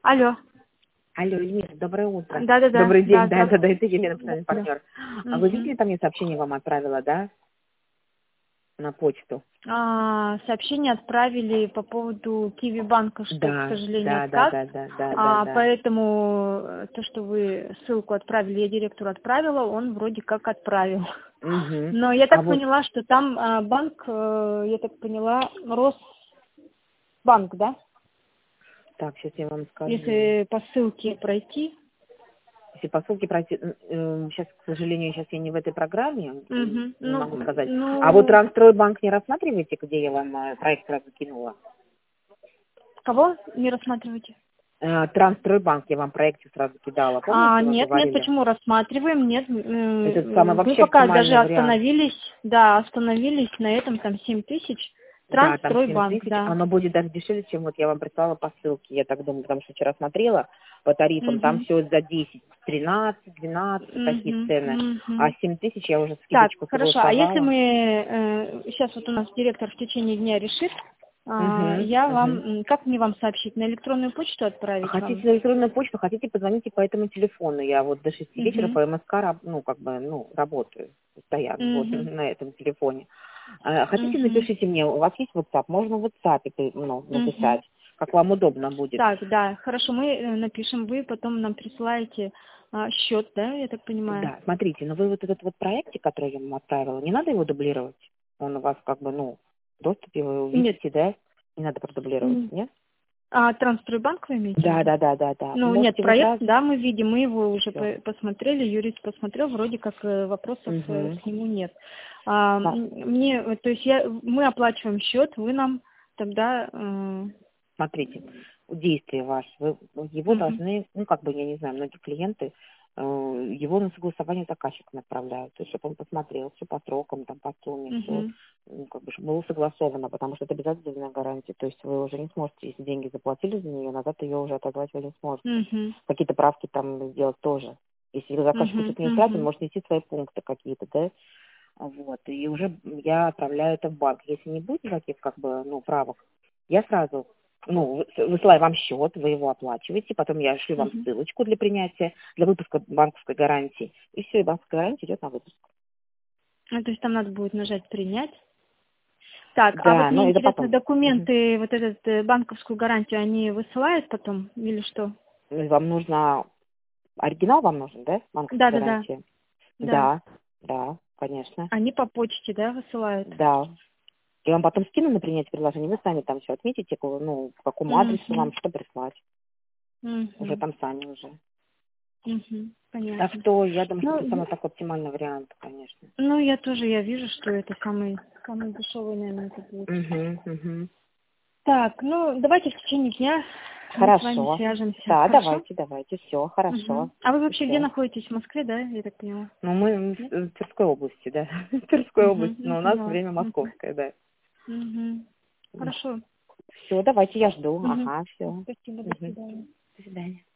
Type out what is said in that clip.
Алло. Алло, Эльмира, доброе утро. Да-да-да. Добрый день, да, Здравствуйте. это Елена, постоянный Да. партнер. А вы Мгм. видели, там я сообщение вам отправила, да, на почту? Сообщение отправили по поводу Киви банка, что, к Да, сожалению, да, да, отказ. да, да, да, да, да. Поэтому то, что вы ссылку отправили, я директору отправила, он вроде как отправил. Угу. Но я А так вот, поняла, что там банк, я так поняла, Росбанк, да? так, сейчас я вам скажу. Если по ссылке пройти. Если по ссылке пройти, сейчас, к сожалению, сейчас я не в этой программе, Мгм. не могу сказать. А вот Ну, Трансстройбанк не рассматриваете, где я вам проект сразу кинула? кого не рассматриваете? Трансстройбанк я вам проекте сразу кидала, помните, мы Нет, говорили? почему рассматриваем? Нет, Это самый мы вообще пока даже оптимальный вариант. остановились на этом, там 7 000. Да, там 7 Трансстройбанк, тысяч, да. оно будет даже дешевле, чем вот я вам прислала по ссылке, я так думаю, потому что вчера смотрела по тарифам, там Мгм. все за 10, 13, 12, такие Мгм. цены, а Мгм. 7 тысяч я уже Так, скидочку хорошо. А если согласовала. мы сейчас вот у нас директор в течение дня решит, Угу, я вам, угу. как мне вам сообщить, на электронную почту отправить Хотите вам? на электронную почту, хотите, позвоните по этому телефону. Я вот до 6 вечера Угу. по МСК, ну, как бы, ну, работаю постоянно вот Угу. на этом телефоне. Хотите, Угу. напишите мне, у вас есть WhatsApp, можно в WhatsApp Угу. написать, как вам удобно будет. Так, да, хорошо, мы напишем, вы потом нам присылаете счет, да, я так понимаю? Да, смотрите, но вы вот этот вот проектик, который я вам отправила, не надо его дублировать? Он у вас как бы, ну, в доступе, вы его Нет. видите, да? Не надо продублировать, нет? Трансстройбанк вы имеете в Да, виду? да, да, да, да. Ну, нет, Можете вот проект, раз, да, мы видим, мы его уже все. посмотрели, юрист посмотрел, вроде как вопросов Угу. к нему нет. То есть мы оплачиваем счет, вы нам тогда... Смотрите, действие ваше, вы его Мгм, должны, ну, как бы, я не знаю, многие клиенты его на согласование заказчикам отправляют, то есть, чтобы он посмотрел все по срокам, там, по сумме, все, мгм, как бы, чтобы было согласовано, потому что это обязательная гарантия, то есть вы уже не сможете, если деньги заплатили за нее, назад ее уже отозвать вы не сможете. мгм, Какие-то правки там сделать тоже. Если заказчику мгм, что-то не устраивает, он мгм. может нести свои пункты какие-то, да, вот, и уже я отправляю это в банк. Если не будет никаких, как бы, ну, правок, я сразу, ну, высылаю вам счет, вы его оплачиваете, потом я шлю вам Мгм. ссылочку для принятия, для выпуска банковской гарантии, и все, и банковская гарантия идет на выпуск. То есть там надо будет нажать «Принять». Так, а вот Да, мне ну, это интересно, потом. Мгм. документы, вот этот банковскую гарантию, они высылают потом или что? Ну, и вам нужно, оригинал вам нужен, да, банковской Да-да-да, гарантии? да. Да, да, конечно, Они по почте, да, высылают? да. Я вам потом скину на принятие предложения, вы сами там все отметите, ну, по какому адресу Угу, вам что прислать. Уже угу, там сами уже. угу, Так понятно. что я думаю, что это Ну, самый такой оптимальный вариант, конечно. я вижу, что это самый дешевый, наверное, это будет. Угу, угу. Так, давайте в течение дня мы с вами Хорошо. свяжемся, Да, хорошо? давайте, все, хорошо. Угу. А вы вообще где Все. находитесь? В Москве, да, я так поняла? Ну, мы Нет? в Тверской области, да. В Тверской Угу, области, но у нас поняла. время Угу. московское, да. Угу. Хорошо. Все, давайте, я жду. Угу. Ага, все. Спасибо, до Угу. свидания. До свидания.